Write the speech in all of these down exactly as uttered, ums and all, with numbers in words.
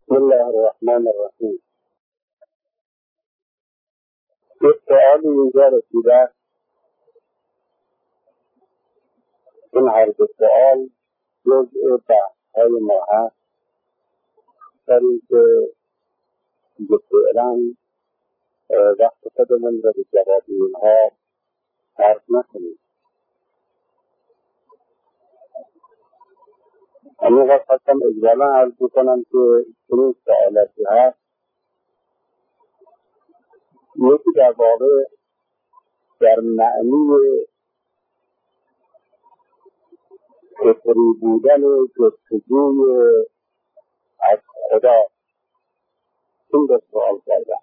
بسم الله الرحمن الرحیم. یک سؤالی اینجا رسیده. این هر دو سؤال جزء بحث‌های ما هست در این که دیگه فعلا وقت خودمون را به جواب اینها صرف نکنیم. اما وقت خواستم اجمالا عرض بکنم که این سؤالاتی هست. یکی در واقع در معنی فطری بودن جستجوی از خدا این به سؤال کردم.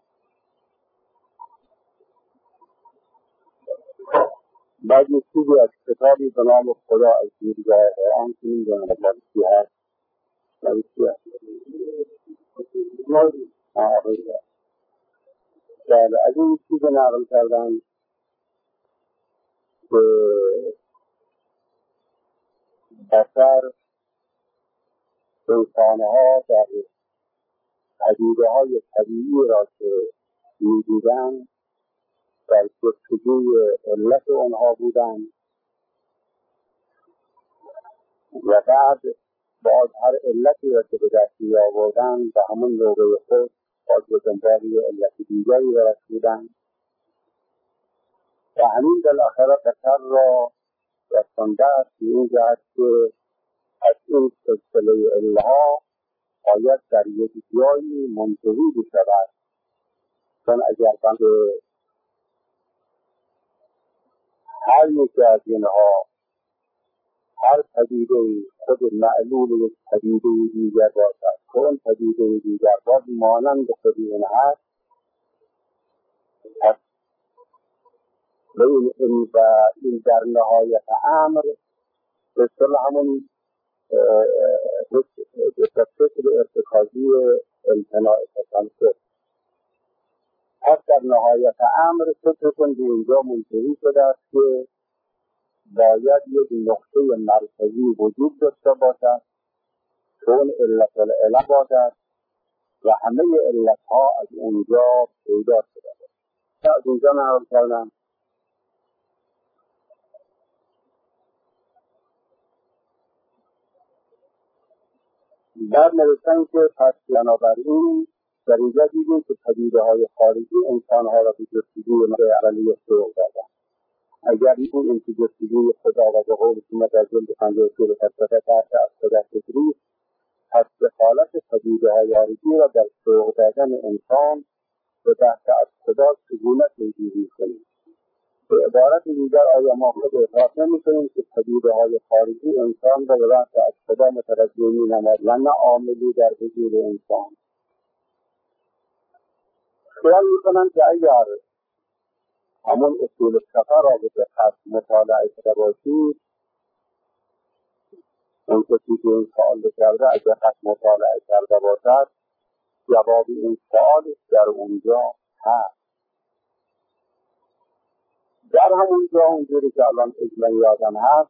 بعد یک چیزی از کتابی به نام خدا از دیرگاه قرآن که این دانم بارسی هست بارسی هست بله از این چیز نقل کردن که بشر انسانها در پدیده های طبیعی را که می دیدن در جستجوی علت آنها بودند و بعد باز هر علتی را که به دست می آوردند به همون نوبه خود باز به دنبال علت دیگری برسیدند و همین بالاخره بشر را رسانده است به این جهت که از این سلسله علتها باید در یک جایی منتهی بشود. چون اگر به هر یکی از اینها هر پدیده خود معلول یک پدیده دیگر باشد که اون پدیده دیگر باز مانند خود این هست، پس بین این و این در نهایت امر به اصطلاح همون به فکر ارتکازی امتناع تسلسل. پس در نهایت امر فکرتون به اینجا منتهی شده است که باید یک نقطه مرکزی وجود داشته باشد که اون علت العلم باشد و همه علتها از اونجا پیدا شده باشد. از اونجا نقل کردم. بعد نوشتن که پس بنابراین در اینجا دیدیم که پدیده های خارجی انسانها را به جستجوی نوع اولیه سوق دادن. اگر این این که جستجوی خدا و به قول شما در جلد پنجاه و سه فلسفه تحت از خدا فکری، پس دخالت پدیده های خارجی را در سوق دادن انسان به تحت از خدا چگونه پیگیری کنیم. به عبارت دیگر آیا ما خود احساس نمی‌کنیم که پدیده های خارجی انسان را به تحت از خدا متوجه می‌نماید و نه عاملی در وجود انسان؟ خیال می‌کنم که اگر همون اصول شفا را به دقت مطالعه کرده باشید، اون کسی که این سوال کرده اگر دقت مطالعه کرده باشد جواب این سوال در اونجا هست. در همونجا اونجوری که الان اجمالی یادم هست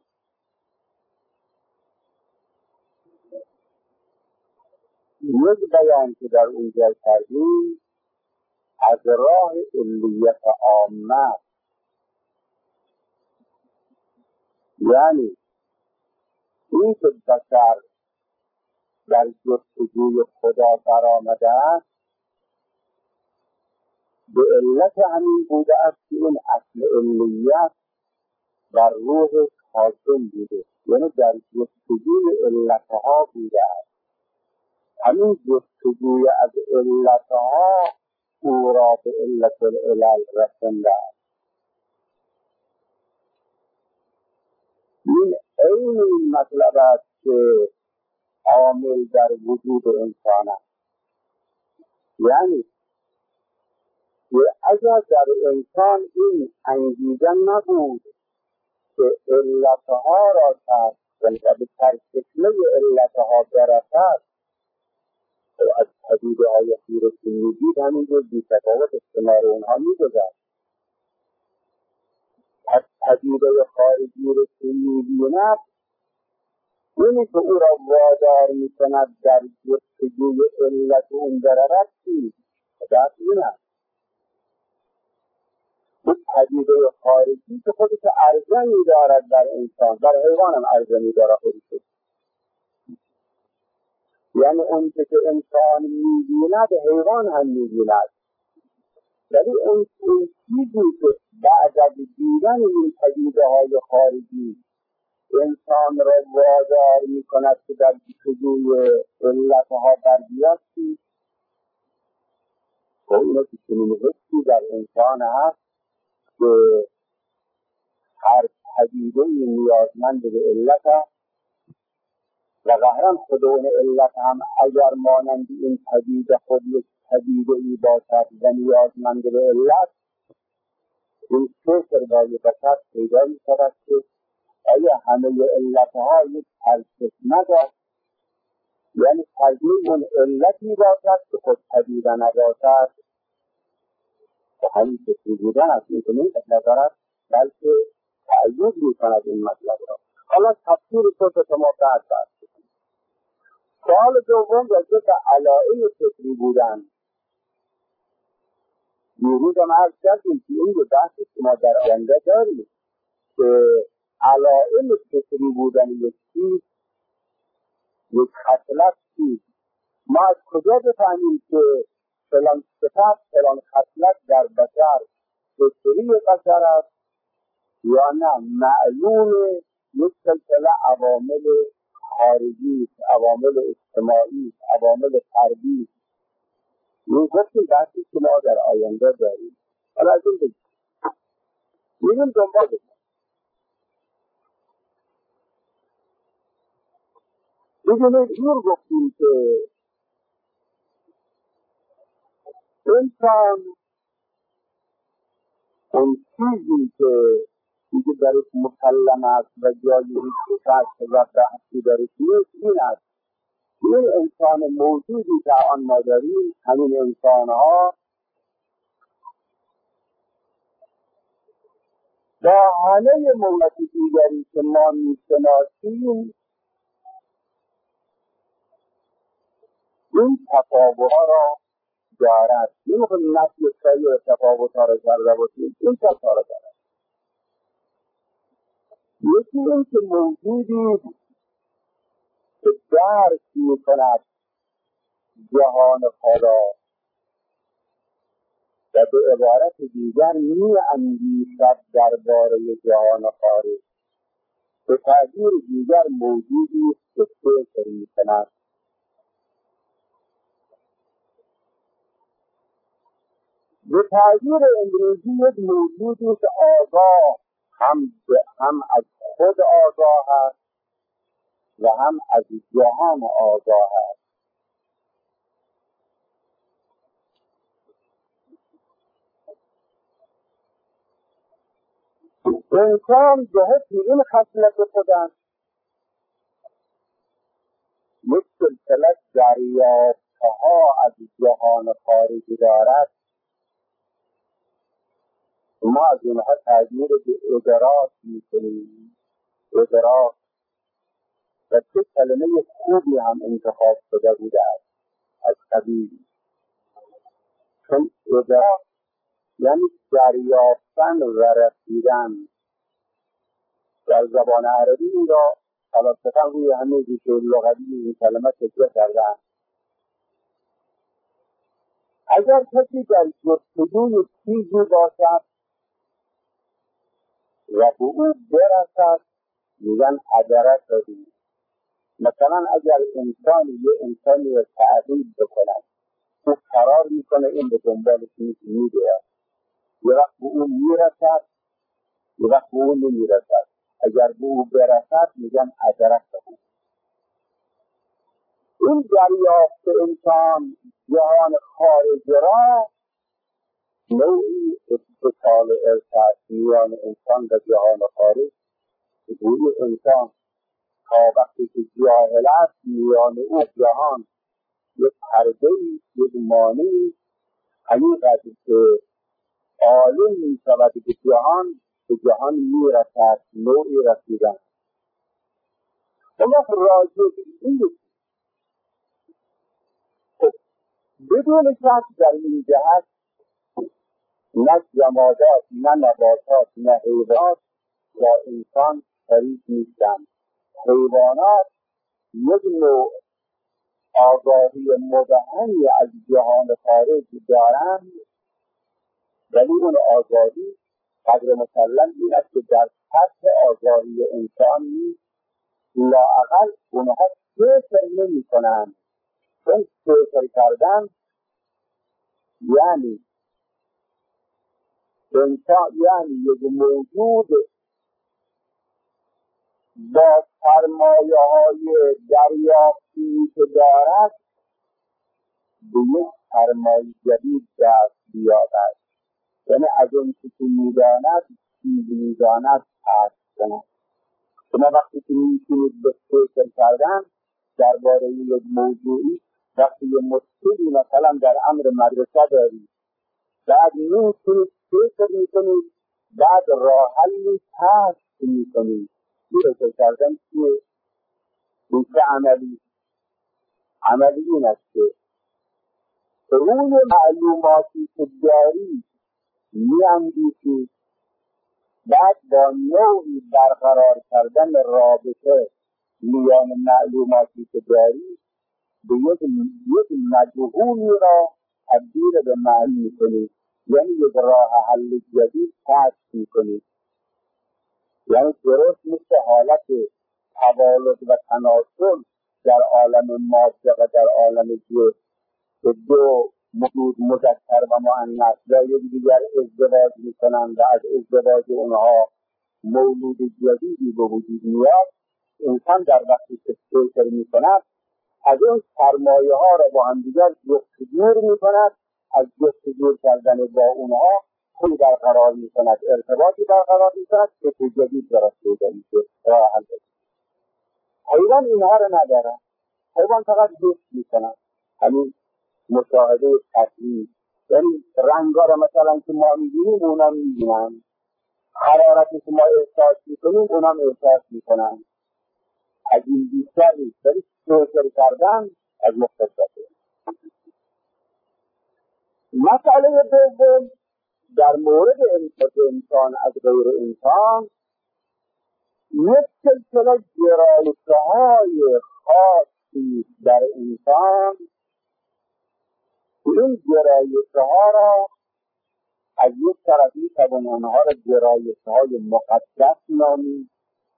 یک بیان که در اونجا کردیم از راه علیت عامه، یعنی این که بشر در جستجوی خدا برآمده است به علت همین بوده است که این اصل علیت بر روح حاکم بوده، یعنی در جستجوی علتها بوده است. همین جستجوی از علتها او را به علت العلل رسنده است. این این مطلب است که عامل در وجود انسان است. یعنی که اگر در انسان این انگیزه نبود که علتها را کشف کند و به سرچشمه علتها برسد و از پدیده های خیره که میدید همینجور بی‌تفاوت استعمار اونها میگذشت. از پدیده خارجی رو که میبیند اینی که او را وادار میکند در جستجوی علت اون برود چیست؟ در این است این پدیده خارجی که خودش عرضه می‌دارد در انسان، در حیوان هم عرضه می‌دارد خودش. یعنی اون که انسان می‌بیند حیوان هم می‌بیند، ولی اون چیزی که بعد از دیدن این پدیده‌های خارجی انسان را وادار می‌کند که در جستجوی علتها برگیرد چیست؟ و اینه که چنین حسی در انسان هست که هر پدیده‌ای نیازمند به علت است و ظاهراً خود اون علت هم اگر مانند این پدیده خود یک پدیده‌ای باشد و نیازمند به علت، این فکر برای بشر پیدا می‌شود که آیا همه علتها یک سرچشمه دارد، یعنی تجمیع اون علتی باشد که خود پدیده نباشد و همین فکری بودن از این که نمی‌دارد بلکه تأیید می‌کند این مطلب را. حالا تفسیر خود ما بعد بعد سوال دوم راجع به علائم فکری بودن. دیروز هم عرض کردیم که این بحثی که ما در آینده داریم که علائم فکری بودن یک چیز، یک خصلت چیز، ما از کجا بفهمیم که فلان صفت فلان خصلت در بشر فکری بشر است یا نه معلوم یک سلسله عوامل خارجی، عوامل اجتماعی، عوامل فردی. این گفتیم بحثی که ما در آینده داریم. حالا از این بگیم میریم دنبال بگیم بگیم دور گفتیم که انسان اون چیزی که دیگه درش مسلم است و جایی هیچ شک و بحثی درش نیست این است. این انسان موجودی که آن ما داریم، همین انسانها با همه ملت دیگری که ما میشناسیم این تفاوت‌ها را دارد. نمی‌خوایم نفی سایر تفاوت‌ها را کرده باشیم، این تفاوت‌ها را دارد. یکی این که موجودی که درک می‌کند جهان خدا و به عبارت دیگر می‌اندیشد درباره جهان خارج، به تعبیر دیگر موجودی که فکر می‌کند. به تعبیر امروزی یک موجودی که آگاه هم, هم از خود آگاه است و هم از جهان آگاه است. انسان به حکم این خصلت خودش یک سلسله دریافته‌ها از جهان خارجی دارد. ما از اینها تعبیر به ادراک می‌کنیم. ادراک و چه کلمه خوبی هم انتخاب شده بوده است از قبیل، چون ادراک یعنی دریافتن و رسیدن. در زبان عربی این را خلاصتاً روی همه ریشه لغوی این کلمه تکیه کردن. اگر کسی در جستجوی چیزی باشد و به او برسد میگن ادرکه. مثلا اگر انسانی یه انسانی را تعقیب بکند، او قرار میکنه این به دنبال چیزی میگوید، یه وقت به او میرسد یه وقت به او نمیرسد. اگر به او برسد میگن ادرکه. این دریافت انسان جهان خارج را نوعی اتصال ارتباط میان انسان و جهان خارج. روی انسان تا وقتی که جاهل است میان او جهان یک پرده‌ای، یک مانعی، همین قدر که عالم می‌شود به جهان، به جهان میرسد، نوعی رسیدن. اما راجع به این بدون شک در این جهت نه جمادات نه نباتات نه حیوانات با انسان شریک نیستند. حیوانات یک نوع آگاهی مبهمی از جهان خارج دارند، ولی اون آگاهی قدر مسلم این است که در سطح آگاهی انسان نیست. لااقل اونها فکر نمی کنند، چون فکر کردن یعنی انسان یعنی یک موجود با سرمایه های دریافتی که دارد به یک سرمایه جدید دست بیابد، یعنی از اون که میداند چیزی میداند پس کند. شما وقتی که میتونید به فکر کردن درباره یک موضوعی، وقتی یه مشکلی مثلا در امر مدرسه دارید، بعد میتونید فکر میکنید، بعد راه حلی کشف میکنید. فکر کردن چیه؟ این که عملی عملی این است که روی معلوماتی که دارید میاندیشید، بعد با نوعی برقرار کردن رابطه میان معلوماتی که دارید به یک یک مجهولی را تبدیل به معنی میکنید، یعنی یک راه حل جدید کشف میکنید. یعنی درست مثل حالت توالد و تناسل در عالم ماده و در عالم جسم که دو موجود مذکر و مؤنث با یکدیگر ازدواج میکنند و از ازدواج اونها مولود جدیدی به وجود میاد. انسان در وقتی که فکر میکند از اون سرمایه ها را با هم دیگر جفتگیر میکند، از جفتگیر کردن با اونها پول برقرار میکند، ارتباطی برقرار میکند که تو جدید درست پیدا میشه. راه حل حیوان اینها را ندارد. حیوان فقط حس میکند، همین مشاهده قطعی، یعنی رنگا را مثلا که ما میبینیم اونا میبینن، حرارتی که ما احساس میکنیم اونا احساس میکنن. از این بیشتر نیست، ولی فکر کردن از مختصاته. مسئله دوم در مورد انسان از غیر انسان، یک سلسله گرایش‌های خاصی در انسان، این گرایش‌ها را از یک طرف می‌توان آنها را گرایش‌های مقدس نامید،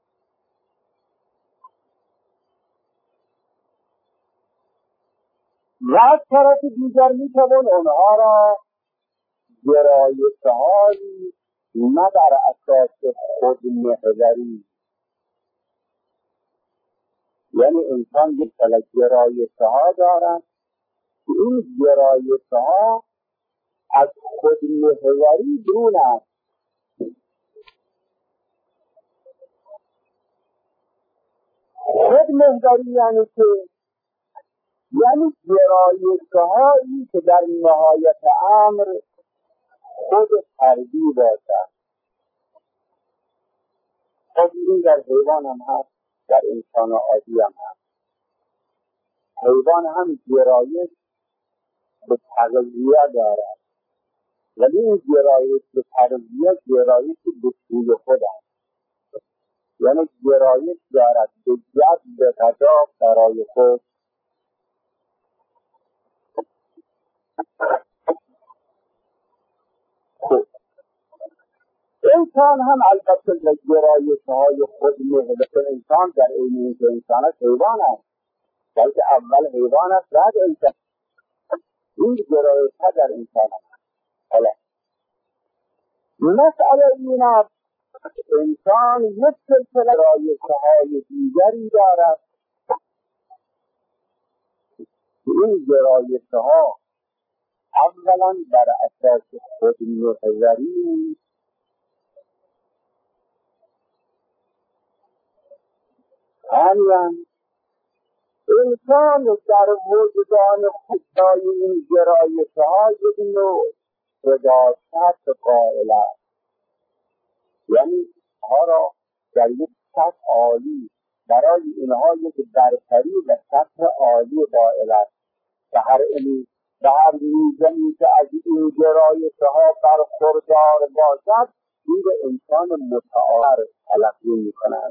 و از طرف دیگر می‌توان آنها را گرایش‌هایی نه بر اساس خودمحوری، یعنی انسان یک سلسله گرایش‌ها دارد که این گرایش‌ها از خودمحوری دور است. خودمحوری یعنی که یعنی گرایش‌هایی که در نهایت امر خود فردی باشد. خود این در حیوان هم هست، در انسان عادی هم هست. حیوان هم گرایش به تغذیه دارد، ولی این گرایش به تغذیه گرایش به سوی خود است، یعنی گرایش دارد به جذب غذا برای خود. انسان هم البته به گرایش‌های خود محور انسان در این اینکه انسان حیوان است، بلکه اول حیوان است بعد انسان. این گرایش‌ها در انسان است. حالا مسئله این است انسان یک سلسله گرایش‌های دیگری دارد. این گرایش‌ها اولا بر اساس خود محوری، ثانیاً انسان در وجدان خود دارای این گرایش‌ها یک نوع قداست قائل است، یعنی ها را در یک سطح عالی برای اینها یک برتری و سطح عالی قائل است و هر امی و هر میزنی که از این گرایش ها برخوردار باشد این انسان متعال تلقی می کند.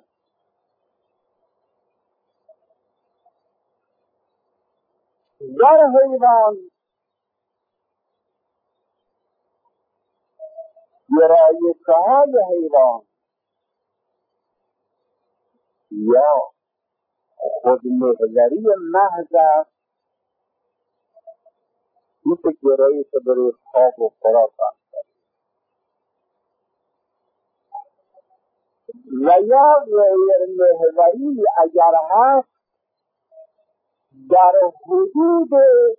در حیوان گرایش های حیوان یا خودمحوری محض است، مثل گرایش برای خواب و خوراک است و یا غیر محوری اگر هست در حدود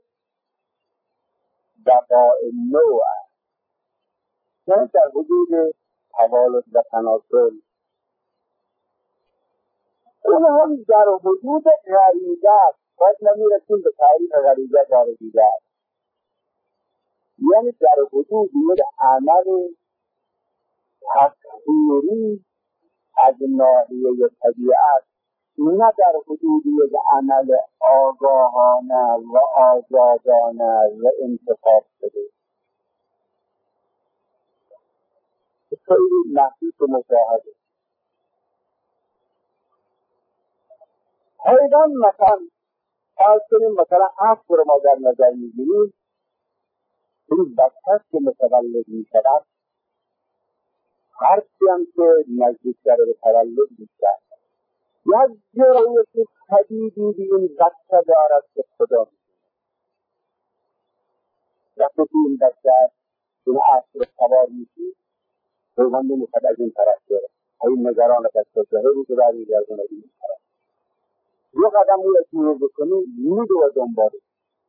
بقای نوع است، یعنی در حدود توالد و تناسل. اون هم در حدود غریزه است، باید نمیرسیم به تعریف غریزه در غریزه است، یعنی در حدود یک عمل تکثیری از ناحیه طبیعت، نه در حدود یک عمل آگاهانه و آزادانه و انتخاب شده. خیلی محسوس و مشاهده. حیوان مثلا فرض کنیم مثلا اسب رو ما در نظر میگیریم، این بچه که متولد میشود هرچی هم که نزدیکتر به تولد میشود یک گرایش شدیدی به این بچه دارد که خدا وقتی که این بچه این اسب رو سوار میشید حیوان نمیخواد از این طرف بره، این نگران بچه زهر رو که برمیگردونه این طرف یه قدم او را جور بکنی میدوه دنباله.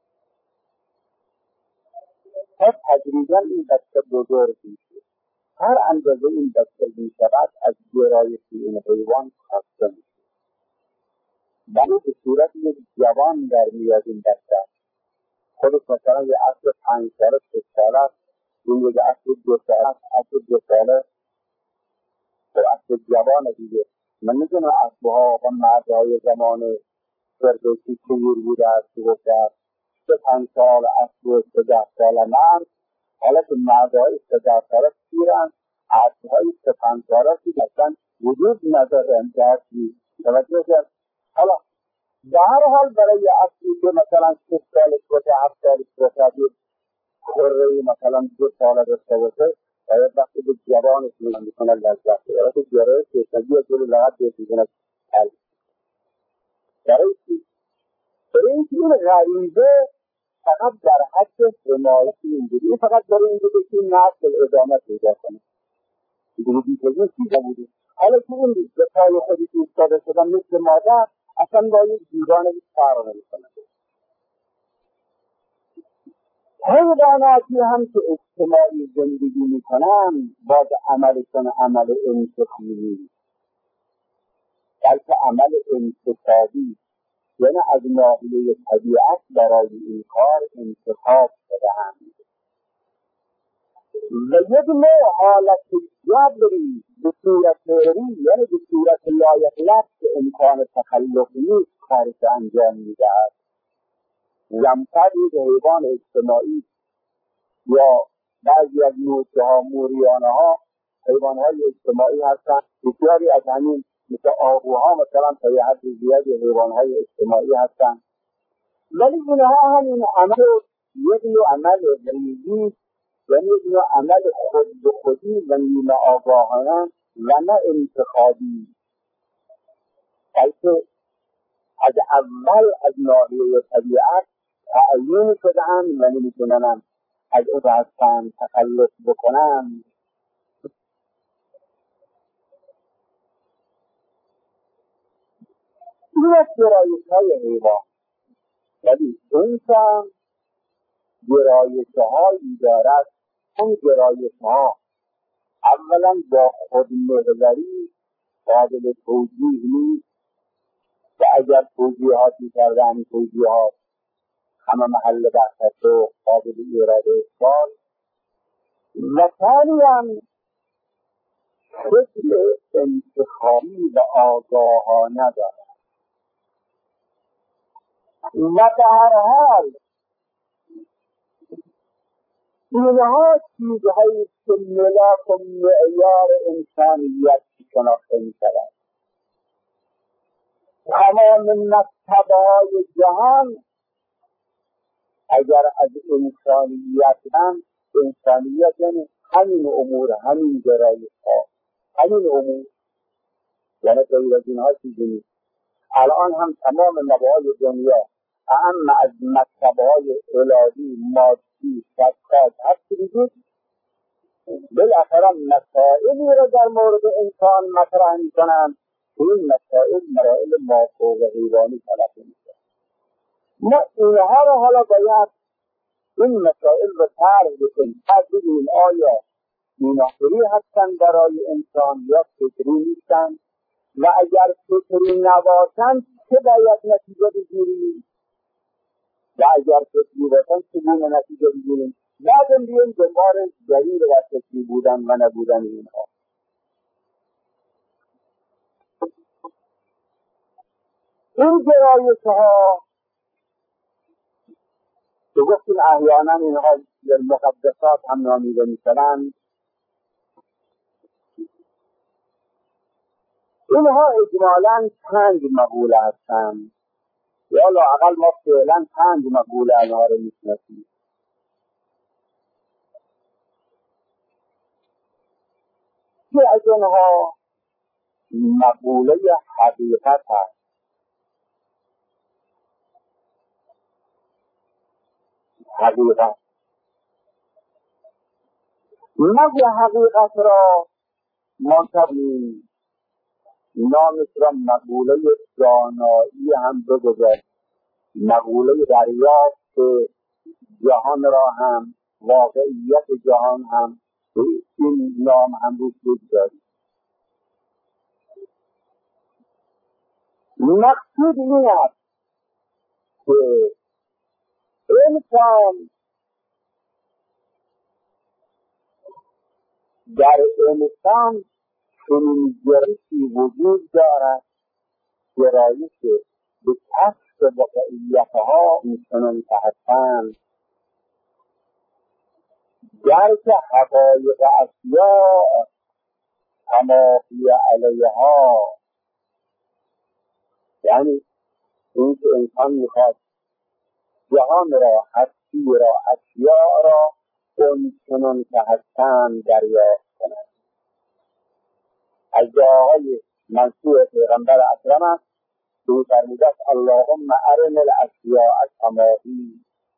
پس تدریجا این بچه بزرگ میشه، هر اندازه این بچه میشود از گرایش این حیوان خسته میشه، ولی به صورت یک جوان در میاد این بچه. خودش مثلا یه اصل پنج ساله شش ساله است، این یک اصل دو ساله است، اصل دو ساله و اصل جوان دیگه. من میدونم اصلها و مردهای زمان فردوسی چجور بوده است که گفته است سه پنج سال اصل و سه ده سال مرد، حالا که مردهای سه ده ساله پیرن، اصلهای سه پنج ساله که مثلا وجود ندارن درستی توجه کرد. حالا در هر حال برای اصلی که مثلا شش سالش باشه هفت سالش باشه خوره مثلا دو ساله داشته باشه باید وقتی به جوانش میکنه لذت باید که جرای کشنگی و جلو لغت بیشیدن کل برای چی؟ برای اینکه این غریزه فقط در حد حمایتی اینجوری فقط برای اینکه که این نسل ادامه پیدا کنه دیگه دیگه چیزا بوده. حالا که این به پای خودی که ایستاده شدن مثل مادر اصلا با یک دیگانه هیچ فرق نمی‌کنه. حیواناتی هم که اجتماعی زندگی میکنن باز عملشون عمل انتخابی بلکه عمل انتخابی، یعنی از ناحیه طبیعت برای این کار انتخاب شده‌اند و یک نوع حالت جبری به صورت ری یعنی به صورت لایق لفظ امکان تخلف نیست کارش انجام میدهد. زمتر یک حیوان اجتماعی یا بعضی از نوچه ها موریانه ها حیوان های اجتماعی هستند، بسیاری از همین مثل آهوها مثلا تا یه حد زیادی حیوان های اجتماعی هستند، ولی اینها هم این عمل یک نوع عمل ریزی یعنی یک نوع عمل خود به خودی و نیمه آگاهانه و نه انتخابی، بلکه از اول از ناحیه طبیعت تعیین شده‌اند و نمی‌تونن از او هستن تخلص بکنن. این از گرایش‌های حیوان، ولی انسان گرایش‌هایی دارد. اون گرایش‌ها اولا با خودمحوری قابل توجیه نیست و اگر توجیهاتی کردن توجیهات همه محل بحث و قابل ایراد اثبات و ثانیاً فکر انتخابی و آگاهانه دارد و به هر حال اینها چیزهایی که ملاک و معیار انسانیت شناخته می شود. تمام مکتب‌های جهان اگر از انسانیت هم، انسانیت یعنی همین امور، همین گرایش‌ها، همین امور، یعنی غیر از اینها چیزی نیست. الان هم تمام مباحث دنیا اهم از مکتب‌های الهی، مادی، فلسفه هر چیزی بالاخره مسائلی را در مورد انسان مطرح می‌کنند که این مسائل مراحل مافوق حیوانی تلقی می‌شود. ما اینها را حالا باید این مسائل را طرح بکنیم تا ببینیم آیا اینا فکری هستند برای انسان یا فکری نیستند و اگر فکری نباشند چه باید نتیجه بگیریم و اگر فکری باشند چگونه نتیجه بگیریم. بعدم بیاییم دنبال دلیل و فکری بودن و نبودن اینها. این گرایش‌ها که گفتیم احیانا اینها مقدسات هم نامیده می‌شوند، اینها اجمالاً پنج مقوله هستند یا لااقل ما فعلا پنج مقوله اینها رو می‌شناسیم. که از اینها مقوله حقیقت هست. حقیقت مگه حقیقت را منتبیم نامش را مقوله دانایی هم بگذاریم، مقوله دریافت جهان را هم، واقعیت جهان هم این نام هم روش بگذاریم. مقصود این است که انسان در انسان چنین گرایشی وجود دارد، گرایش به کشف واقعیتها چنان که هستند، درک حقایق اشیاء تمافی علیها، یعنی این که انسان میخواد جهان را، هستی را، اشیاء را اون چنان که هستند دریافت کند. از دعاهای منصور پیغمبر اکرم است که او فرموده است اللهم ارنا الاشیاء کما هی.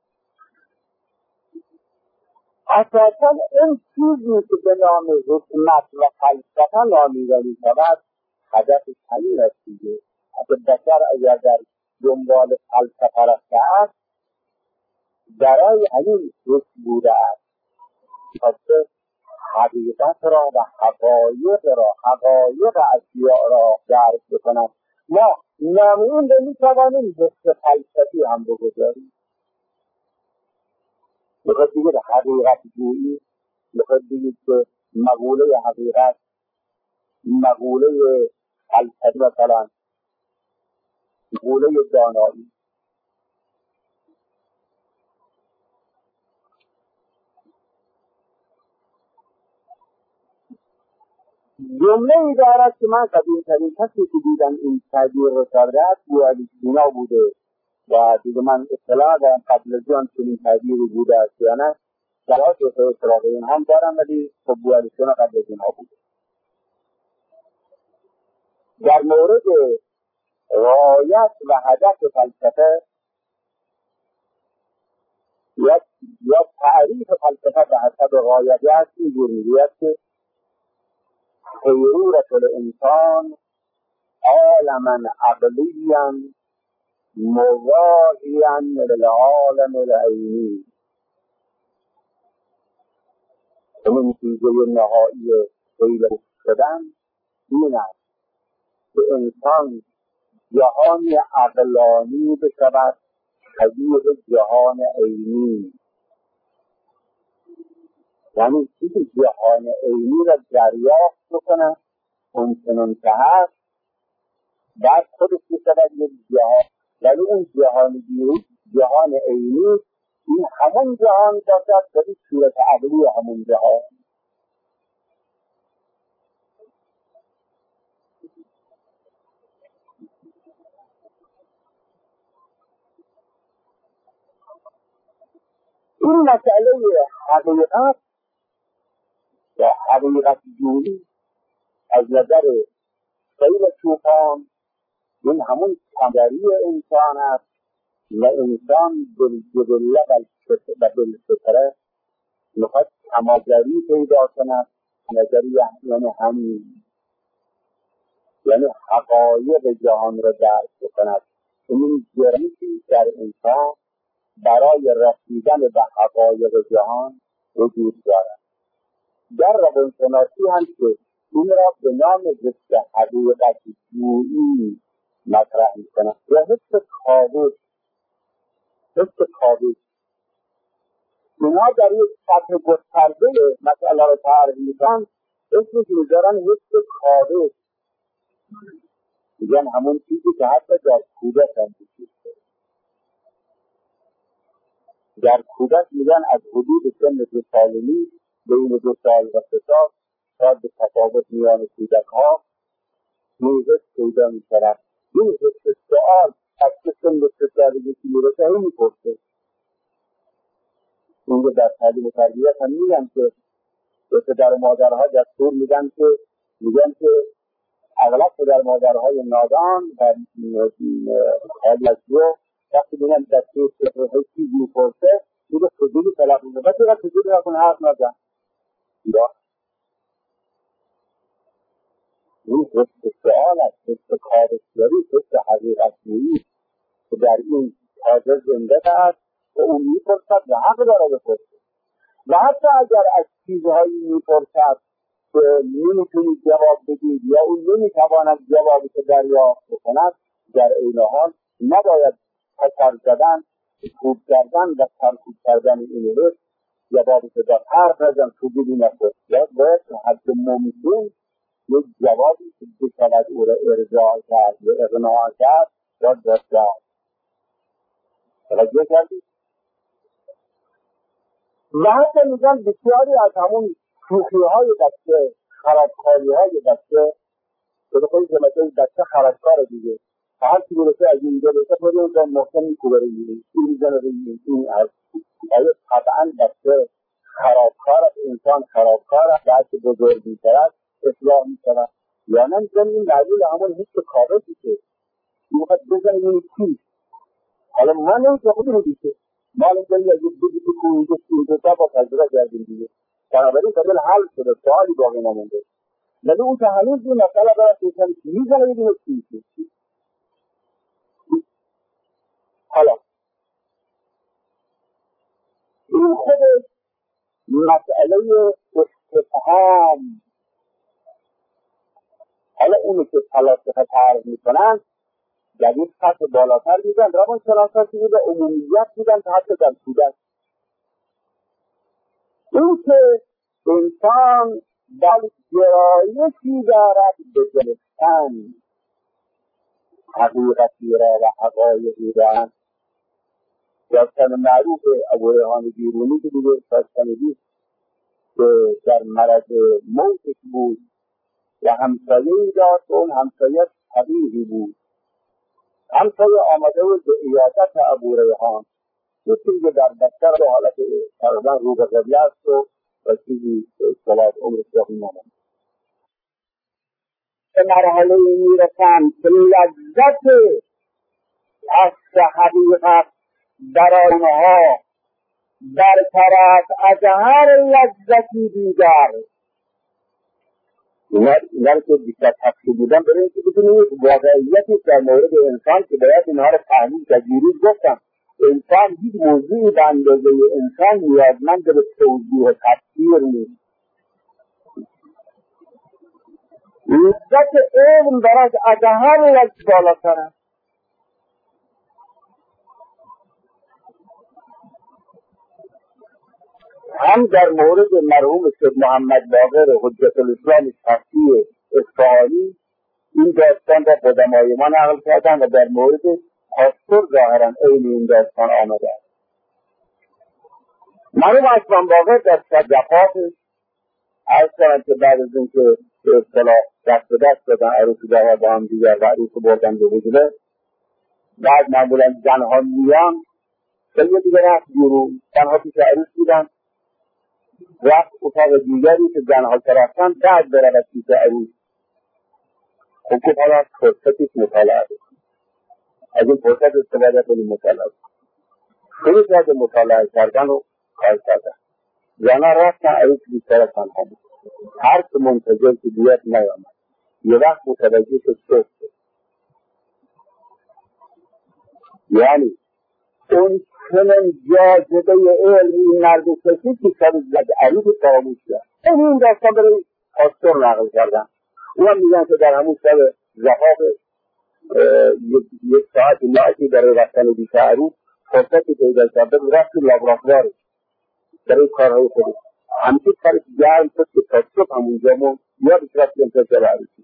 اساسا این چیزی که به نام حکمت و فلسفه نامیده می‌شود هدفش همین است دیگه. بشر اگر در دنبال فلسفه رفته است برای همین رشد بوده است که حقیقت را و حقایق را، حقایق اشیاء را درک بکنند. ما نام این رو می‌توانیم حس فلسفی هم بگذاریم. میخواد بگید حقیقت جویی، میخواد بگید که مقوله حقیقت، مقوله فلسفی مثلا، مقوله دانایی. جمله ای دارد که من قدیم ترین کسی که دیدم این تعبیر رو کرده است بوعلی سینا بوده و دیگه من اطلاع دارم قبل از آن چنین تعبیری بوده است یا نه. در اصل اطلاع این هم دارم ولی خب بوعلی سینا قبل از اینها بوده. در مورد غایت و هدف فلسفه یا یا تعریف فلسفه به حسب غایت اینجور میگوید که حیرورة الانسان عالما عقلیا مواهیا للعالم العینی. این نتیجه نهایی حیله شدن این است که انسان جهان عقلانی بشود شبیه جهان عینی. یعنی چیزی جهان عینی را دریافت بکنه اون چنان که هست، بعد خودش میشود یک جهان، ولی اون جهان بیرون جهان عینی این همون جهان باشد ولی صورت عقلی همون جهان. این مسئله حقیقت و حقیقت جویی از نظر سیر طوفان این همون کمری انسان است و انسان بالجبله و بالفطره میخواد کمازری پیدا کند. نظری یعنی همین، یعنی حقایق جهان را درک بکند. این جرمی در انسان برای رسیدن به حقایق جهان وجود دارد. در روانشناسی هم که این را به نام ضد حقیقت جویی مطرح می‌کنند یا حس کاوش، حس کاوش، اینا در یک سطح گسترده مسئله را تعریف می‌کنند، اسمش می‌ذارن حس کاوش، میگن همون چیزی که حتی در کودک هم وجود داره. در کودک میگن از حدود سن دو سالگی بین دو سال و سه سال شاید به تفاوت میان کودک ها میزش پیدا می‌شود. این حس سؤال از سن سه سالگی که میرسه این میپرسه. اینجا در تعلیم و تربیت هم میگن که پدر و مادرها دستور میدن که میگن که اغلب پدر مادرهای نادان و خالی از جو وقتی بینن دستور حسی میپرسه میگه فضولی تلقی میکنه و چرا فضولی نکن حرف نزن. یا این حس سؤال است، حس کارشگری، حس حقیقت جویی که در این تازه زنده است و اون میپرسد و حق داره بپرسه. و حتی اگر از چیزهایی میپرسد که نمیتونید جواب بدید یا اون نمیتواند جوابی که دریافت بکند، در این حال نباید پسر زدن، خوب کردن و سرکوب کردن این رو جوابی که در حرف نزن خوبی نکرد. یا باید حد ممکن یک جوابی که بشود او را ارجاع کرد و اقناع کرد یا دستگاه. توجه کردید؟ و حتی میگن بسیاری از همون شوخی های بچه، خرابکاری های بچه، که بخوایی که مثلا بچه خرابکار دیگه هر چی برسه از این جلسه خود اون که محکم میکوبه رو میگه این زن رو میگه این هر آیا طبعا بچه خرابکار است، انسان خرابکار است، بعد که بزرگ میشود اصلاح میشود. یا نه میگن این معلول همون حس کابسی که میخواد بزن این چی حالا من نمیشه خودی میگیشه معلوم داری از یک دیگه که اینجا اینجا با تجربه کردیم دیگه بنابراین قبل حل شده، سوالی باقی نمونده. ولی اون که هنوز این مسئله برای پیشن میزنه یه دونه چی چی حالا این خودش مسئله استفهام. حالا اونو که فلاسفه تعریف میکنن در یک سطح بالاتر میگن، روان شناسا که به عمومیت میگن تا حتی در کودک این که انسان در گرایشی دارد به گرفتن حقیقتی را و حقایقی را. داستان معروف ابو ریحان بیرونی که دیگه داستانی که در مرض موتش بود و همسایه‌ای داشت و اون همسایه طبیعی بود. همسایه آمده بود به عیادت ابو ریحان، یه چیزی در بستر به حالت تقریبا رو به قبله است و چیزی صلاح عمرش باقی نماند. به مرحله میرسند که لذت کشف حقیقت برای آنها برتر است از هر لذتی دیگر. اینا رو که بیشتر تفصیل بودم برای اینکه بتونید واقعیتی در مورد انسان که باید اینها رو تحلیل کرد. دیروز گفتم انسان هیچ موضوعی به اندازه انسان نیازمند به توضیح و تفسیر نیست. لذت علم براش از هر لذت بالاتر است. هم در مورد مرحوم سید محمد باقر حجت الاسلام شخصی اصفهانی این داستان را قدمای ما نقل کردن و در مورد پاستور ظاهرا عین این داستان آمده است. مرحوم اسلام باقر در صدقاتش عرض کردن که بعد از اینکه به اصطلاح دست به دست دادن عروس جواب با هم دیگر و عروس بردن به حجره، بعد معمولا زنها میان خیلی دیگه رفت بیرون، زنها پیش عروس بودن، رفت اتاق دیگری که زنها که رفتن بعد برود پیش عروس. خب که حالا فرصتیش مطالعه بکنی، از این فرصت استفاده کنی مطالعه کنی. خیلی زیاد مطالعه کردن و کار کردن. زنها رفتن عروس بیشتر تنها بود، هر که منتظر که بیاد نیامد. یه وقت متوجه شد سفته، یعنی اون چنین جاذبه علم این مرد کشید که سر زد عروس خاموش کرد. این داستان برای پاستور نقل کردن. اونم میگن که در همون شب زفاف یک ساعت ناعتی برای رفتن بیش عروس فرصتی پیدا کرده بود، رفت تو لابراتوارش برای کارهای خودش. همچه سرش گرم شد که تا صبح همونجا مون یادش رفت انتظار عروسی.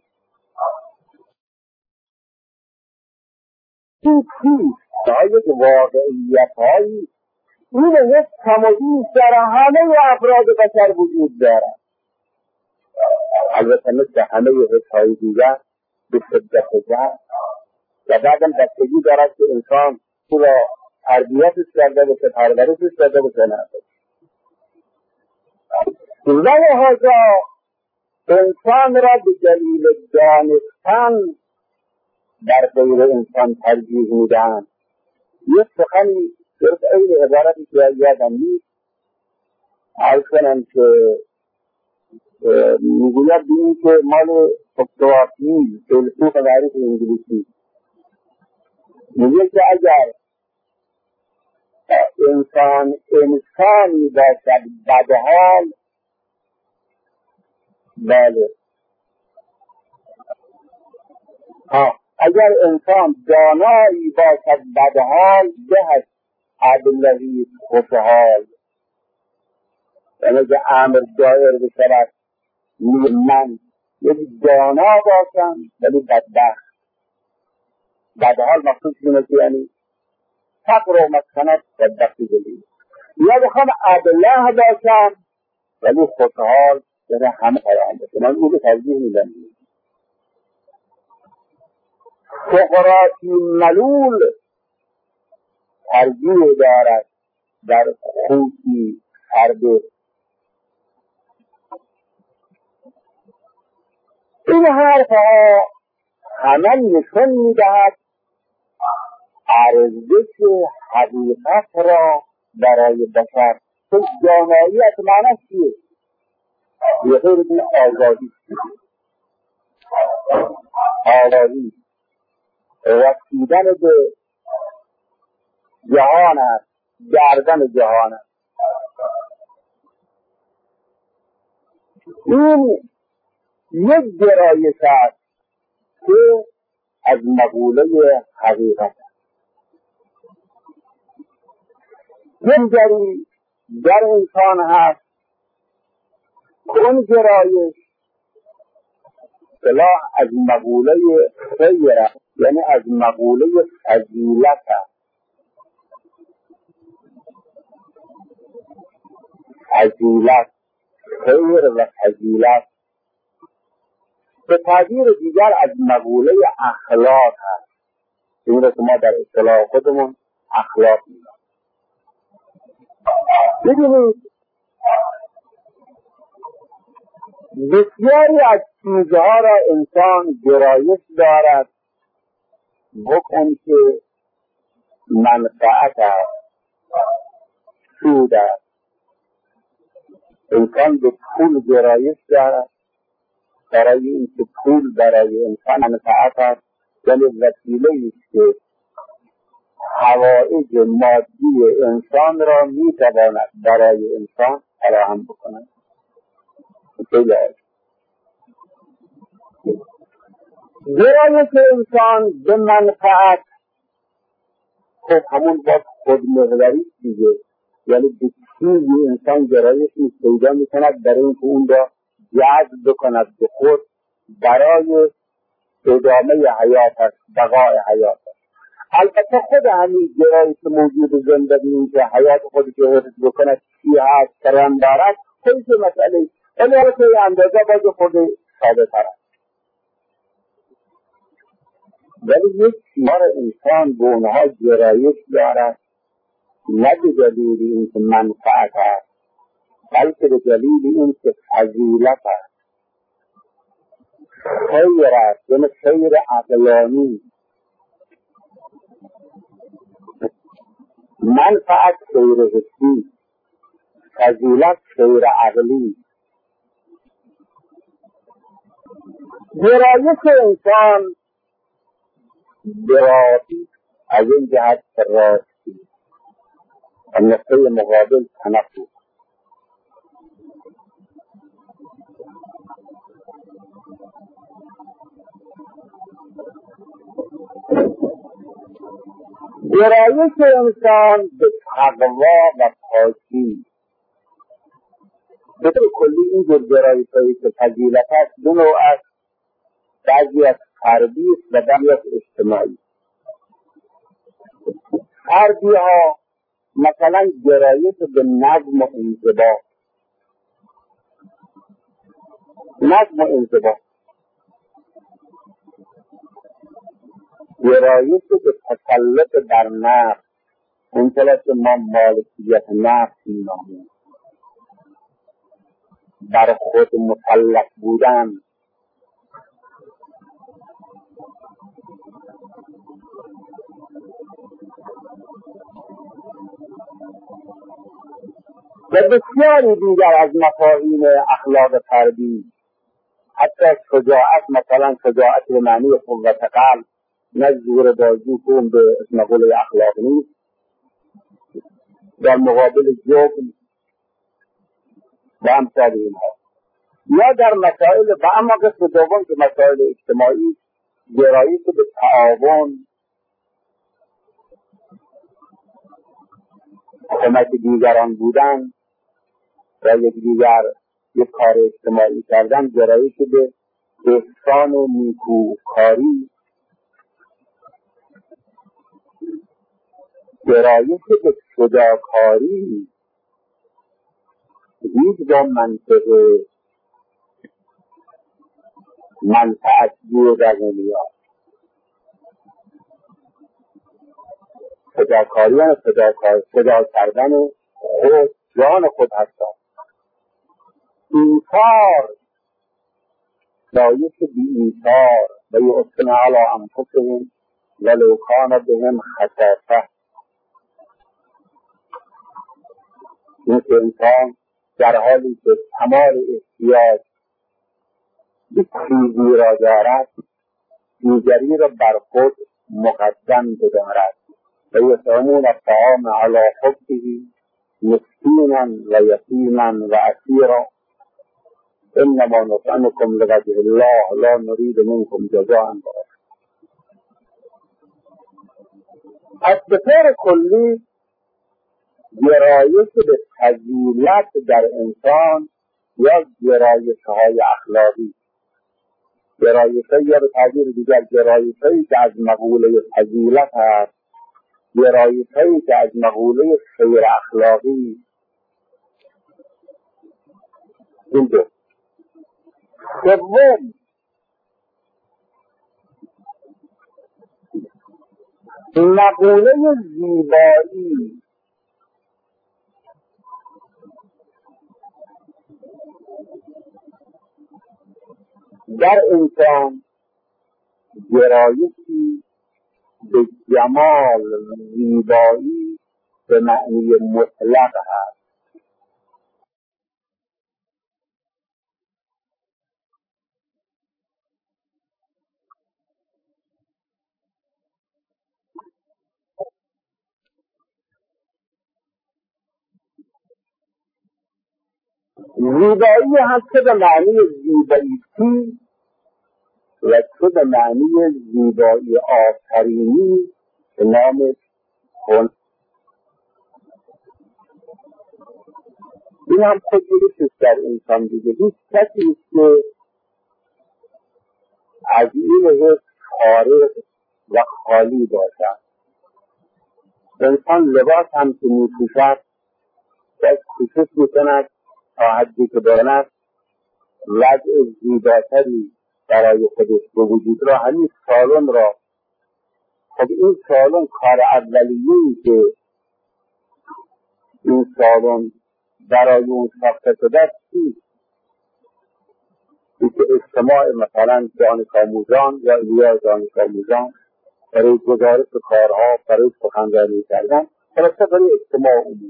این چیست؟ یک واقعیت هایی این یک تمایز در همه افراد بشر وجود دارد. البته مثل همه حسهای دیگر به شدت جهل و بعدم بستگی دارد که انسان او را تربیتش کرده باشه، پرورشش کرده باشه نه. لذا انسان را به دلیل دانستن در غیر انسان ترجیح میدن. یک سخنی صرف این عبارتی که یادم نیست عرض کنم که میگوید بینیم که مال فکتوافی فیلسوف غریب انگلیسی میگه که اگر انسان انسانی باشد بدحال، بله ها اگر انسان دانایی باشد بدحال به عدلهی خوشحال، یعنی که امر دایر بشود من یک دانا باشم ولی بدبخت. بدحال مقصود اینه که یعنی فقر و مسکنت بدبختی دلید، یا بخوام عدله باشم ولی خوشحال، یعنی همه پیام باشم. من اون رو ترجیح میدم. سقراطی ملول ترجیح دارد در خوکی فرده. این حرف ها همه نشان میدهد ارزش حقیقت را برای بشر. تو داناییت معنی چیه؟ یه خیلی این آزادی آزادی رسیدن به جهان است، گردن جهان است. این یک گرایش است که از مقوله حقیقت است. یک گری در انسان هست که اون گرایش اصطلاح از مقوله خیر است، یعنی از مقوله فضیلت است. فضیلت، خیر و فضیلت به تعبیر دیگر از مقوله اخلاق هست. این رو که ما در اصطلاح خودمون اخلاق می‌گیم. ببینید بسیاری از چیزها را انسان گرایش دارد بکن که منفعت است، سود است. انسان به پول گرایش دارد برای اینکه پول برای انسان منفعت است، یعنی وسیله‌ای است که حوائج مادی انسان را میتواند برای انسان فراهم بکند. گرایش انسان به منفعت خب همون باز خودمحوری دیگه، یعنی به چیزی انسان گرایش پیدا میکند برای اینکه اون را جذب بکند به خود برای ادامه حیاتش، بقای حیاتش. البته خود همین گرایش موجود زندگی که حیات خودی که حفظ بکند چی هست کرم دارد خیلی مسئله ولی البته اندازه باید خود ساده ترد. ولی یک شمار انسان به اونها گرایش دارد نه به دلیل اینکه منفعت است بلکه به دلیل اینکه فضیلت است، خیر است، یعنی خیر عقلانی. منفعت خیر حسی، فضیلت خیر عقلی. گرایش انسان براستی از این جهت راستی و نقطه مقابل تنفس. گرایش انسان به تقوا و پاکی. به طور کلی این جور گرایش هایی که فضیلت است دو نوع است، بعضی از فردی و بعضی از اجتماعی. فردی ها مثلا گرایش به نظم و انضباط، نظم و انضباط، گرایش به تسلط بر نفس، اون طرف که ما مالکیت نفس می‌نامیم، بر خود مسلط بودن. و بسیاری دیگر از مفاهیم اخلاق فردی، حتی شجاعت، مثلا شجاعت به معنی قوت قلب، نه زور بازو که اون به اسم قول اخلاق نیست، در مقابل جبن و امثال اینها. یا در مسائل و اما قسم دوم که مسائل اجتماعی، گرایش به تعاون، کمک دیگران بودن و یک دیگر یک کار اجتماعی کردن، گرایش به احسان و نیکوکاری، گرایش به فداکاری، هیچ با منطقه منفعت جور در نمیاد. فداکاری یعنی فداکار فدا کردن خود، جان خود هستا. ایثار، گرایش به ایثار و یؤثرون علی انفسهم ولو کان بهم خصاصة. این که انسان در حالی که کمال احتیاج به چیزی را دارد دیگری را بر خود مقدم بدارد. و یطعمون الطعام علی حبه مسکینا و یتیما و اسیرا انما نطعمکم لوجه الله لا نرید منکم جزاء. از به طور کلی گرایش به فضیلت در انسان یا گرایش های اخلاقی، گرایش های یا به تعبیر دیگر گرایش هایی که از مقوله فضیلت هست، گرایش هایی که از مقوله خیر اخلاقی. این دو. سوم، مقوله زیبایی. در انسان گرایشی به جمال و زیبایی به معنی مطلق هست. زیبایی هست که به معنی زیبایی و چه به معنی زیبایی آفرینی به نام کن. این هم خود یکیست در انسان دیگه. هیچ کسی نیست که از این حس فارغ و خالی باشد. انسان لباس هم که می‌پوشد باید کوشش می‌کند تا حدی که داند وضع زیباتری برای خودش به وجود را، همین سالن را. خب این سالن کار اولیه‌ای که این سالن برای اون ساخته شده است چیست؟ این که اجتماع مثلا دانش آموزان یا ایلیای دانش آموزان برای گزارش کارها، برای سخنرانی کردن، خلاصه برای اجتماع عمومی.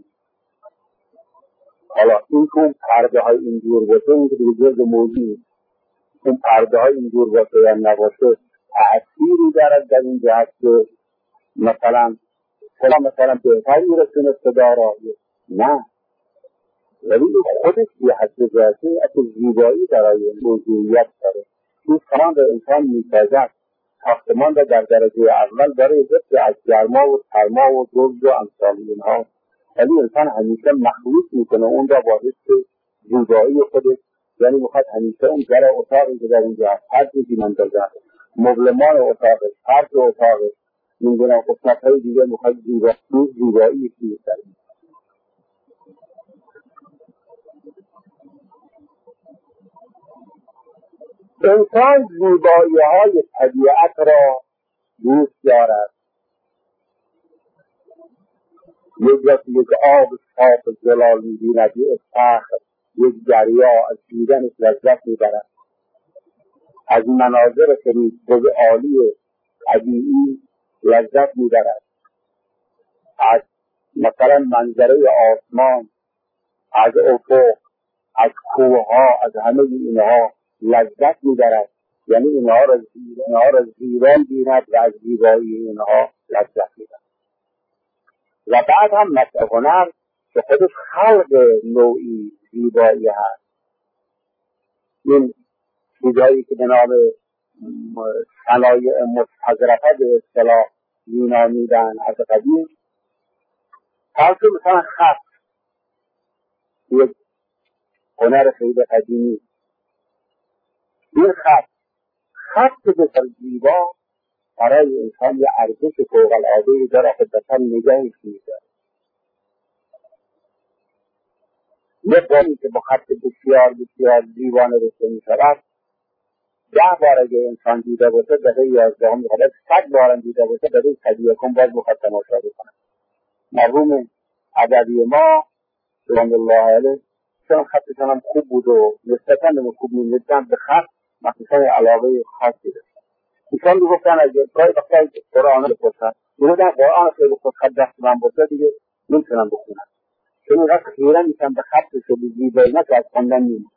حالا این که اون پرده های اینجور باشه این که دیگه جز موضوعی، اون پرده های اینجور باشه یا نباشه تأثیری دارد در این جهت که مثلا فلا مثلا بهتری رسونه صدا را، نه، ولی خودش یه حد ذاتی اصلا زیبایی برای موضوعیت داره. این سامان به انسان می‌سازد، ساختمان را در درجه اول برای حفظ از گرما و سرما و دزد و امثال اینها، ولی انسان همیشه مخلوط میکنه اون را با حس زیبایی خودش. یعنی میخواد همیشه اون در اتاقی که در اینجا هست، هر چیزی منتظر مبلمان اتاقش، هر دو اتاقش، میدونم قسمت‌های دیگه میخواد زیبایی زیبایی چیز داره. انسان زیبایی‌های طبیعت را دوست دارد. یک جا که یک آب صاف زلال می‌بیند، یک استخر، یک دریا، از دیدنش لذت می‌برد. از مناظر خیلی عالی طبیعی لذت می‌برد. از مثلا منظره آسمان، از افق، از کوه‌ها، از همه اینها لذت می‌برد. یعنی اینها را اینها را زیبا می‌بیند و از زیبایی اینها لذت می‌برد. و بعد هم مطلب هنر که خودش خلق نوعی زیبایی هست. این چیزایی که به نام صنایع مستظرفه به اصطلاح مینامیدن از قدیم، فرض مثلا خط، یک هنر خیلی قدیمی. این خط خط بسیار زیبا برای انسان یه ارزش فوق‌العاده‌ای داره، خودتاً نگهش می‌داره. یه باری که با خط بسیار بسیار زیبا نوشته می‌شود، ده بار اگه انسان دیده باشه دقیقه یازده هم می‌خواد، صد بار دیده باشه دقیقه صد یکم باز بخواد تماشا بکنه. مرحوم ادبی ما رحمة الله علیه چون خطشان هم خوب بود و نسبتاً خوب می‌نوشتن، به خط مخصوصاً علاقه خاصی داشت. ایشان میگفتن اگه گاهی وقتا قرآن بخونن میگفتن قرآن خیلی خوب خط دست من باشه دیگه نمیتونم بخونم، چون اینقدر خیره میشن به خطش و به زیبایی نه که از خوندن میمونن.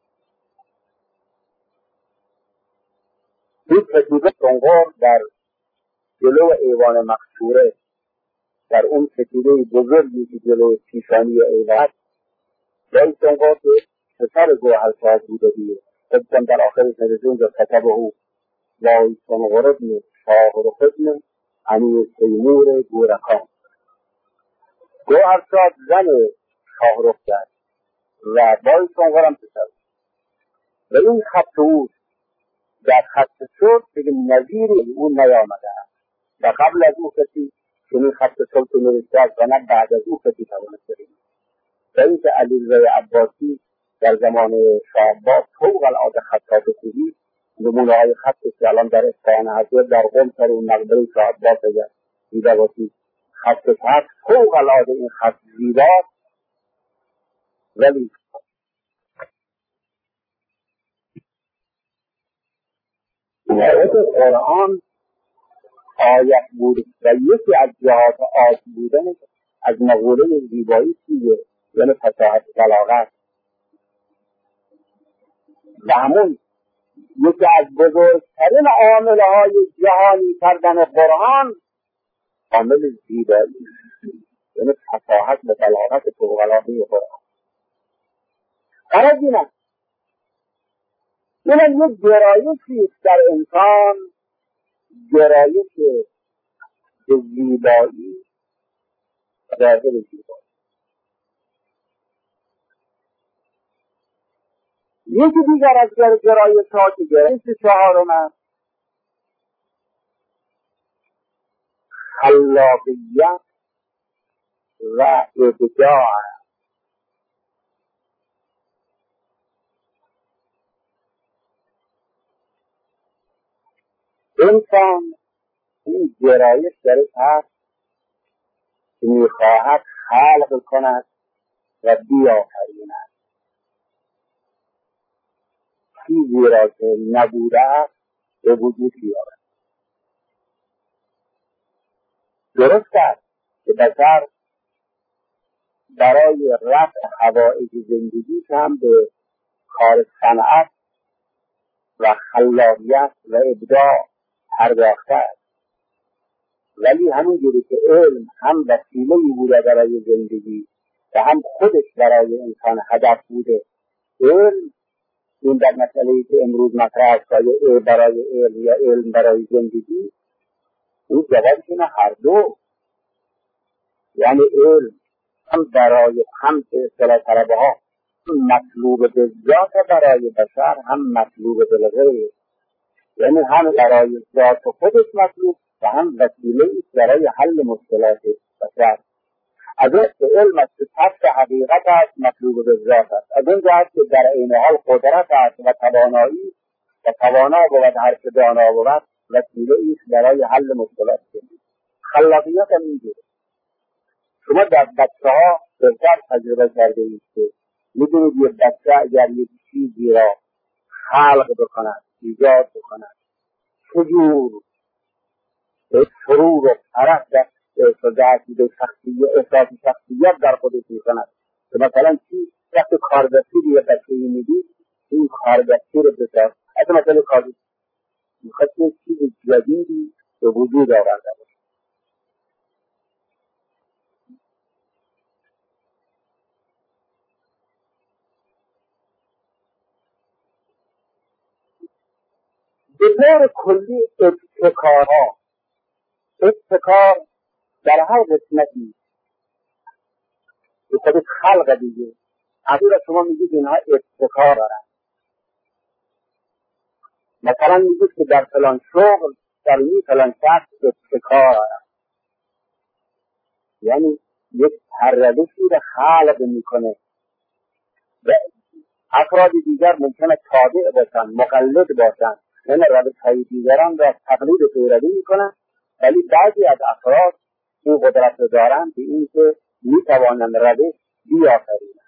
این کتیبه سنگار در جلو ایوان مقصوره، در اون کتیبه بزرگی که جلو پیشانی ایوان، جای سنگار که پسر گوهرشاد بوده دیگه خودتن در آخر نوشتن که کتبه او وای سنگار ابن شاهرخ ابن امیر تیمور گورکان. گوهرشاد زن شاهرخ کرد و وای سنگار هم پسر. و این خط او در خط شد که نظیر اون نیامده است و قبل از او کسی چنین خط شد که نوشته است و نه بعد از او کسی توانسته بگیرد. و اینکه علیرضا عباسی در زمان شاه عباس فوق‌العاده خطاط خوبی، نمونه‌های خطش که الان در اصفهان هست، در قم سر اون مقبره شاه عباس اگر دیده باشید خطش هست، فوق‌العاده این خط زیباست. ولی آیت قرآن آیت بود و یکی از جهات آیت بودن از مقوله زیبایی چیه؟ یعنی فصاحت بلاغت. و همون یکی از بزرگترین عاملهای جهانی کردن قرآن عامل زیبایی، یعنی فصاحت و بلاغت فوق‌العاده قرآن. غرض این است این یک گرایشی است در انسان، گرایش به زیبایی، ظاهر زیبایی. یکی دیگر از گرایش ها که گرایش چهارم است خلاقیت و ابداع. انسان این گرایش درش هست که میخواهد خلق کند و بیافریند. چیزی را که نبوده است به وجود بیاورد. درست است که بشر برای رفع حوائج زندگی هم به کار صنعت و خلاقیت و ابداع پرداخته است، ولی همونجوری که علم هم وسیله‌ای بوده برای زندگی و هم خودش برای انسان هدف بوده، علم این در مسئله‌ای که امروز مطرح است علم برای علم یا علم برای زندگی، این جوابش اینه هر دو. یعنی علم هم برای هم به اصطلاح طلبه ها مطلوب به ذات برای بشر، هم مطلوب بالغیب، یعنی هم برای ذات خودش مطلوب و هم وسیله ایست برای حل مشکلات بشر. از این که علم است که کشف حقیقت است، مطلوب به ذات است. از این جهت که در عین حال قدرت است و توانایی و توانا بود هر که دانا بود، وسیله ایست برای حل مشکلات زندگی. خلاقیت هم اینجوره. شما در بچه ها بهتر تجربه کرده اید که میدونید یه بچه اگر یک چیزی را خلق بکند، ایجاد بکند، چجور به سرور و فرح در ذاتی به شخصیت احساس شخصیت در خودش میکند. که مثلا چی وقت کاردستی یه بچه‌ای میدید، این کاردستی رو بساز. اصلا مثلا کاردستی میخواد یه چیز جدیدی به وجود آورده باشه. به طور کلی ابتکارها، ابتکار در هر قسمتی به خود خلق دیگه، اگر شما میگید اینها ابتکار دارن، مثلا میگید که در فلان شغل در این فلان شخص ابتکار دارن، یعنی یک پردازشی رو خلق میکنه و افراد دیگر ممکنه تابع باشن، مقلد باشن، یعنی روش‌های دیگران را تقلید و پیروی میکنن، ولی بعضی از افراد این قدرت رو دارن به این که میتوانند روش بیافرینند.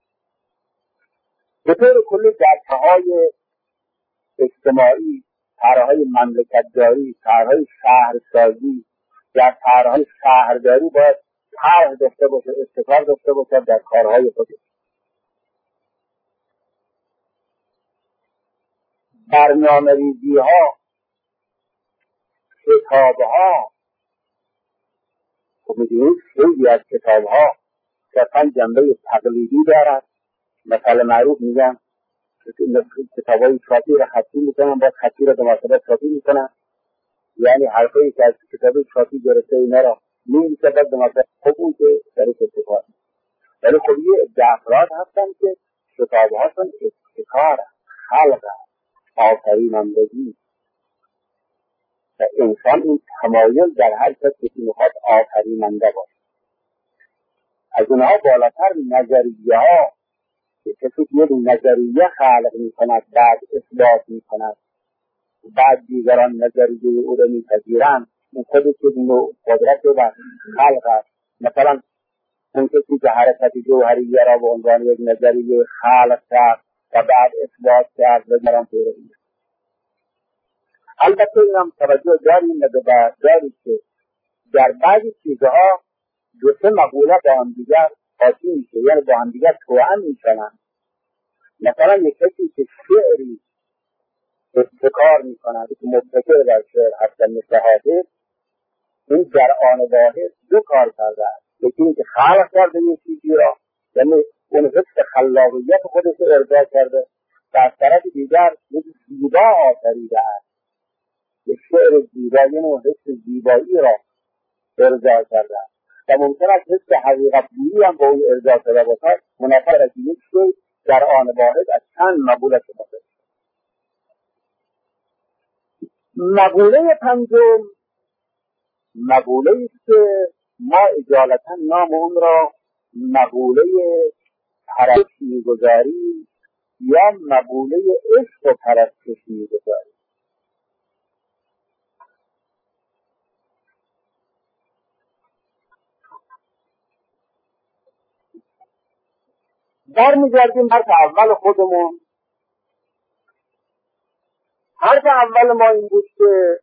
به طور کلی در طرح‌های اجتماعی، طرح‌های مملکت‌داری، طرح‌های شهرسازی، در طرح‌های شهرداری باید طرح داشته باشه، ابتکار داشته باشه در کارهای خودش. برنامه‌ریزی ها، کتاب ها، خب می‌دونید خیلی از کتاب ها صرفاً جنبه تقلیدی دارد. مثلا معروف میگم کتاب های چاپی را خطی میکنن، باید خطی را به مناسبت چاپی میکنن، یعنی حرفایی که از کتاب چاپی گرفته اینا را می‌نویسه بعد به مناسبت خب اون که درش ابتکار. ولی خب یه عده افراد هستن که کتاب هاشون ابتکار، خلق، آفرینندگی و انسان این تمایل در هر کسی که میخواد آفریننده باشه. از اونها بالاتر نظریه ها که کسی یک نظریه خلق میکند بعد اثبات میکند بعد دیگران نظریه او را میپذیرند، این خودش یک نوع قدرت و خلق است. مثلا اون کسی که حرکت جوهریه را به عنوان یک نظریه خلق کرد و بعد اثبات کرد و دیگران پیروی. البته اینم توجه داریم و داریم که در بعضی چیزها دو سه مقوله با هم دیگر قاطی میشه، یعنی با هم دیگر توأم میشن. مثلا یک کسی که شعری ابتکار میکنه که مبتکر در شعر هست مثل حافظ، این در آن واحد دو کار کرده است. یکی اینکه خلق کرده یک چیزی را، یعنی اون حس خلاقیت خودش رو ارضا کرده، و از طرف دیگر یک زیبا آفریده است، یک شعر زیبا، یعنی حس زیبایی را ارضا کرده و ممکن است حس حقیقت گویی هم با اون ارضا شده باشد. منافر از یک شعر در آن واحد از چند مقوله استفاده. مقوله پنجم مقوله است که ما اجالتا نام اون را مقوله پرستش می‌گذاریم یا مقوله عشق و پرستش می‌گذاریم. در می‌گردیم حرف اول خودمون. حرف اول ما این بود که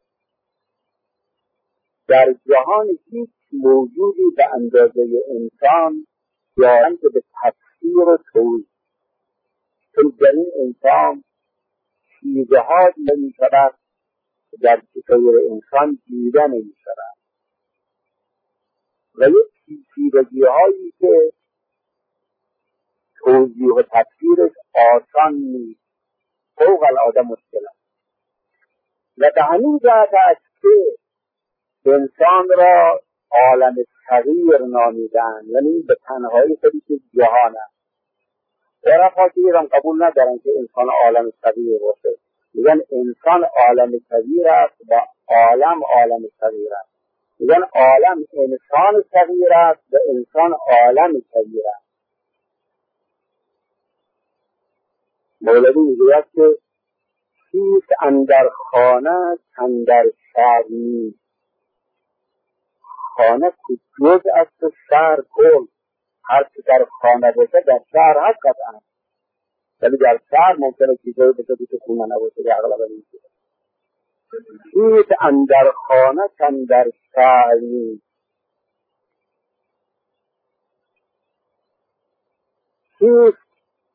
در جهان هیچ موجودی به اندازه انسان دارند که به تفسیر و توضیح در این انسان چیزها نمی شود در غیر انسان دیده نمی شود و یک پیچیدگی هایی که توضیح و تفسیرش آسان نیست، فوق العاده مشکل است. و به همین جهت است که انسان را عالم صغیر نامیدن، یعنی به تنهایی خودی که جهان است. عرفا که ایران قبول ندارن که انسان عالم صغیر باشه، میگن انسان عالم صغیر است و عالم عالم صغیر است. میگن عالم انسان صغیر است و انسان عالم صغیر است. مولوی میگوید که چیست اندر خانه اندر شهر نیست، خانه جز است و شهر کل. هر چی در خانه باشه در شهر هست قطعا، ولی در شهر ممکنه چیزایی باشه که خونه نباشه که اغلب نیست. چیست اندر خانه اندر شهر نیست، چیست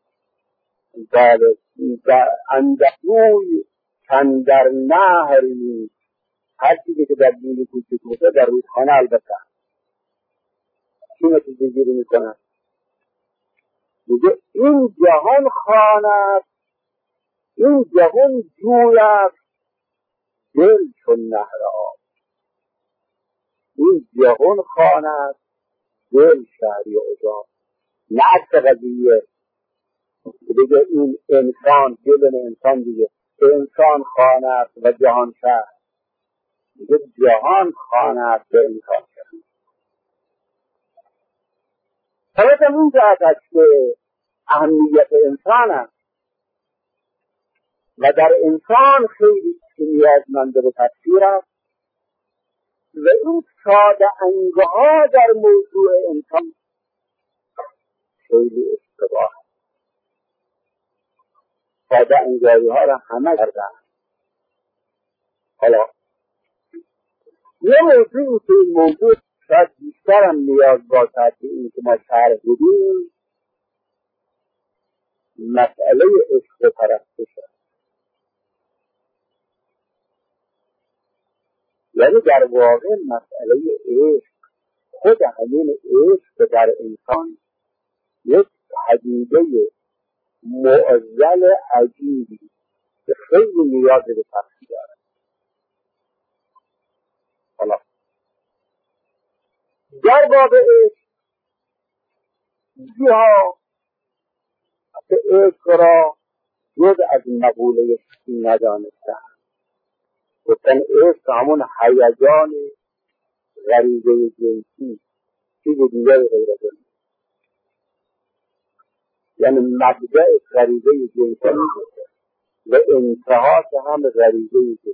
اندر روی اندر نهر نیست. هر چیزی که در دینی کوچک باشه در روی خانه البته چی نتیجه گیری میکنن؟ میگه این جهان خانه است، این جهان جوی است، دل چون نهر آب. این جهان خانه است، دل شهری عجاب. نه عکس قضیه دیگه این انسان دل انسان دیگه انسان خانه است و جهان شهر. دیگه جهان خانه است و انسان شهر. حالت این جهت است که اهمیت انسان است و در انسان خیلی نیازمند به تفسیر است و این ساده انگها در موضوع انسان خیلی اشتباه است. ساده انگاری ها را همه کردن. حالا یه موضوعی که این موضوع شاید بیشتر هم نیاز باشد که این که ما شرح بدیم مسئله عشق و پرستش است. یعنی در واقع مسئله عشق، خود همین عشق در انسان یک پدیده معضل عجیبی که خیلی نیاز به تفسیر دارد. حالا در باب عشق ها که عشق را جز از مقوله ندانستن، گفتن عشق همون هیجان غریزه جنسی، چیز دیگر غیر از اون، یعنی مبدأ غریزه جنسی و انتهاش هم غریزه جنسی.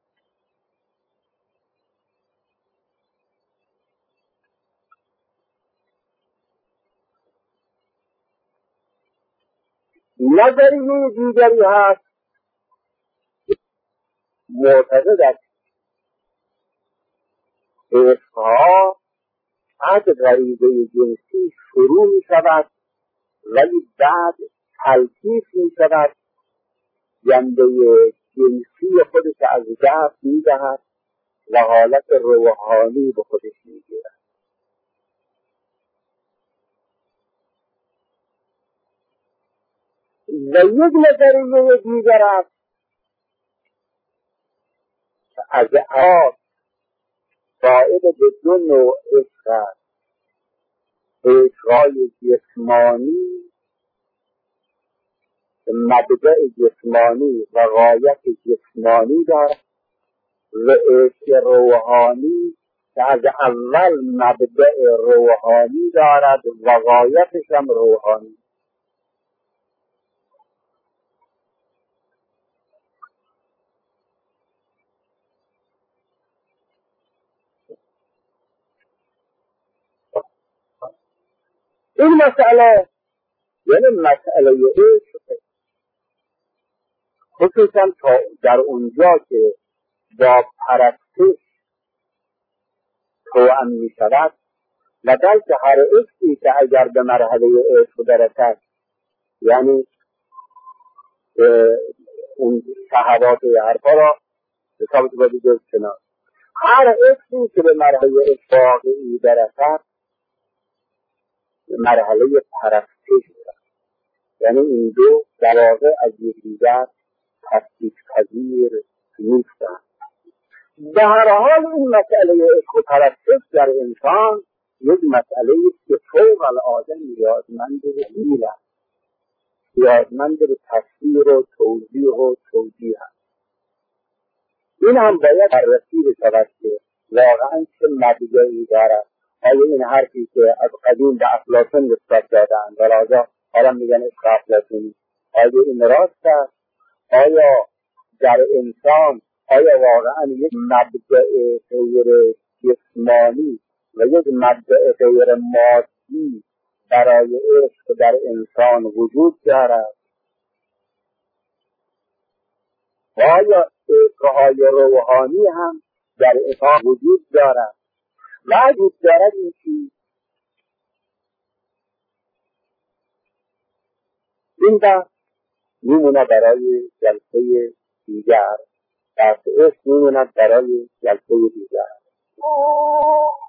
نظریه دیگری هست معتقد است عشقها از غریزه جنسی شروع می شود ولی بعد تلطیف می شود، جنبه جنسی خودش از دست می دهد و حالت روحانی به خودش می گیرد. و یک نظریه دیگر است که از عاد صاحب به دو نوع عشق است: عشقهای جسمانی مبدأ جسمانی و غایت جسمانی دارد و عشق روحانی که از اول مبدأ روحانی دارد و غایتش هم روحانی. این مسئله یعنی مسئله عشق، خصوصا تا در اونجا که با پرستش توأم می شود و بلکه هر عشقی که اگر به مرحله عشق برسد، یعنی اون شهوات حرفا را حسابت باید جز کنار، هر عشقی که به مرحله عشق واقعی برسد مرحله پرستش برسد، یعنی این دو در واقع از یکدیگر تفکیک پذیر نیستند. به هر حال این مسئله عشق و پرستش در انسان یک مسئله است که فوق العاده نیازمند به حیل است، نیازمند به تفسیر و توضیح و توجیه است. این هم باید بررسی بشود که واقعا چه مبدأی دارد. آیا این حرفی که از قدیم به افلاطون نسبت دادند و لذا حالا میگن عشق افلاطونی، آیا این راست است؟ آیا در انسان آیا واقعا یک مبدأ غیر جسمانی و یک مبدأ غیر مادی برای عشق در انسان وجود دارد؟ آیا عشقهای روحانی هم در انسان وجود دارد؟ وجود دارد این چیز؟ این بحث میمونه برای جلسه دیگر، بحث عشق میمونه برای جلسه دیگر.